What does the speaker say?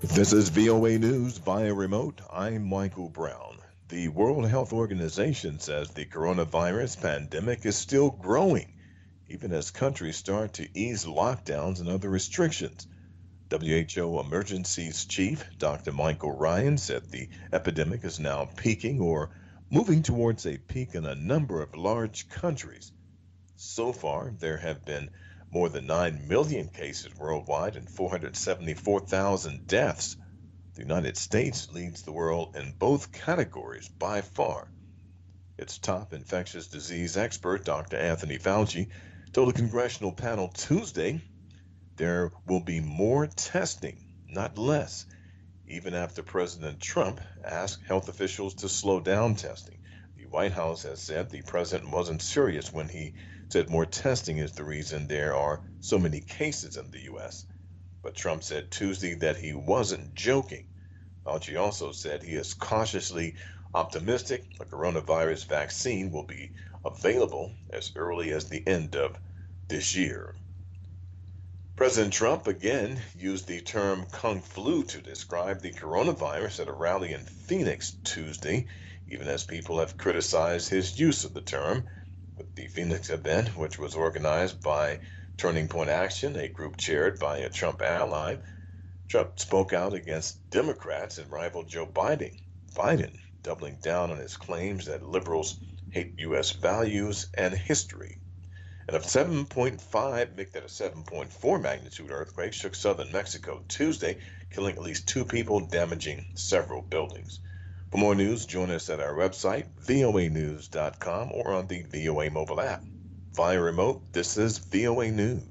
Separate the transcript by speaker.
Speaker 1: This is VOA News via remote. I'm Michael Brown. The World Health Organization says the coronavirus pandemic is still growing, even as countries start to ease lockdowns and other restrictions. WHO Emergencies Chief Dr. Michael Ryan said the epidemic is now peaking or moving towards a peak in a number of large countries. So far, there have been more than 9 million cases worldwide and 474,000 deaths. The United States leads the world in both categories by far. Its top infectious disease expert, Dr. Anthony Fauci, told a congressional panel Tuesday there will be more testing, not less, even after President Trump asked health officials to slow down testing. The White House has said the president wasn't serious when he said more testing is the reason there are so many cases in the U.S. But Trump said Tuesday that he wasn't joking. Fauci also said he is cautiously optimistic a coronavirus vaccine will be available as early as the end of this year. President Trump again used the term Kung flu to describe the coronavirus at a rally in Phoenix Tuesday, even as people have criticized his use of the term. With the Phoenix event, which was organized by Turning Point Action, a group chaired by a Trump ally, Trump spoke out against Democrats and rival Joe Biden, doubling down on his claims that liberals hate U.S. values and history. And a 7.5, make that a 7.4 magnitude earthquake shook southern Mexico Tuesday, killing at least two people, damaging several buildings. For more news, join us at our website, voanews.com, or on the VOA mobile app. Via remote, this is VOA News.